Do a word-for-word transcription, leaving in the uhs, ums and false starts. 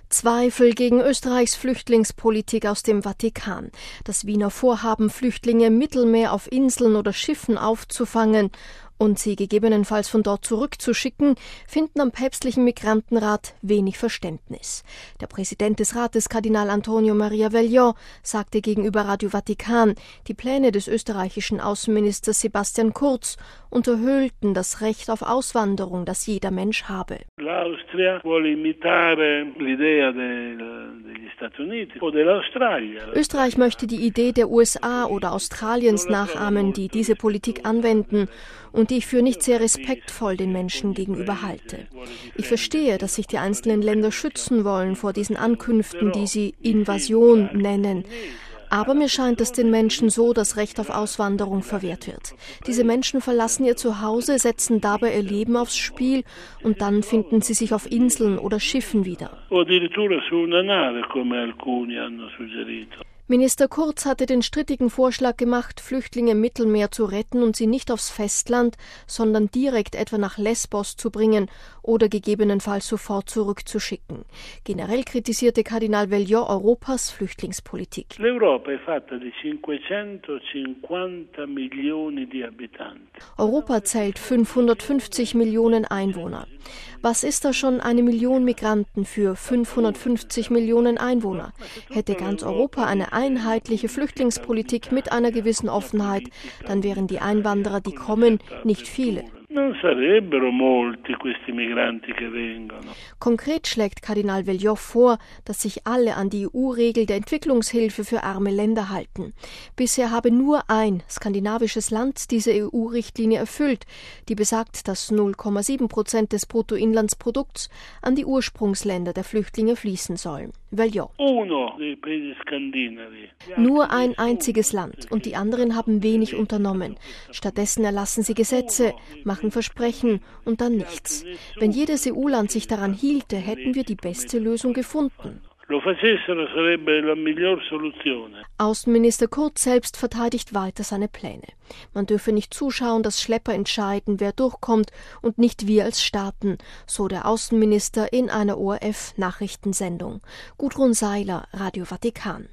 Zweifel gegen Österreichs Flüchtlingspolitik aus dem Vatikan. Das Wiener Vorhaben, Flüchtlinge im Mittelmeer auf Inseln oder Schiffen aufzufangen und sie gegebenenfalls von dort zurückzuschicken, finden am päpstlichen Migrantenrat wenig Verständnis. Der Präsident des Rates, Kardinal Antonio Maria Velllò, sagte gegenüber Radio Vatikan, die Pläne des österreichischen Außenministers Sebastian Kurz unterhöhlten das Recht auf Auswanderung, das jeder Mensch habe. Österreich möchte die Idee der U S A oder Australiens nachahmen, die diese Politik anwenden und die ich für nicht sehr respektvoll den Menschen gegenüber halte. Ich verstehe, dass sich die einzelnen Länder schützen wollen vor diesen Ankünften, die sie Invasion nennen. Aber mir scheint, dass den Menschen so das Recht auf Auswanderung verwehrt wird. Diese Menschen verlassen ihr Zuhause, setzen dabei ihr Leben aufs Spiel und dann finden sie sich auf Inseln oder Schiffen wieder. Minister Kurz hatte den strittigen Vorschlag gemacht, Flüchtlinge im Mittelmeer zu retten und sie nicht aufs Festland, sondern direkt etwa nach Lesbos zu bringen oder gegebenenfalls sofort zurückzuschicken. Generell kritisierte Kardinal Velllò Europas Flüchtlingspolitik. Europa zählt fünfhundertfünfzig Millionen Einwohner. Was ist da schon eine Million Migranten für fünfhundertfünfzig Millionen Einwohner? Hätte ganz Europa eine einheitliche Flüchtlingspolitik mit einer gewissen Offenheit, dann wären die Einwanderer, die kommen, nicht viele. Konkret schlägt Kardinal Velllò vor, dass sich alle an die E U-Regel der Entwicklungshilfe für arme Länder halten. Bisher habe nur ein skandinavisches Land diese E U-Richtlinie erfüllt, die besagt, dass null Komma sieben Prozent des Bruttoinlandsprodukts an die Ursprungsländer der Flüchtlinge fließen sollen. Velllò. Nur ein einziges Land und die anderen haben wenig unternommen. Stattdessen erlassen sie Gesetze, machen Versprechen und dann nichts. Wenn jedes E U-Land sich daran hielte, hätten wir die beste Lösung gefunden. Außenminister Kurz selbst verteidigt weiter seine Pläne. Man dürfe nicht zuschauen, dass Schlepper entscheiden, wer durchkommt und nicht wir als Staaten, so der Außenminister in einer O R F-Nachrichtensendung. Gudrun Seiler, Radio Vatikan.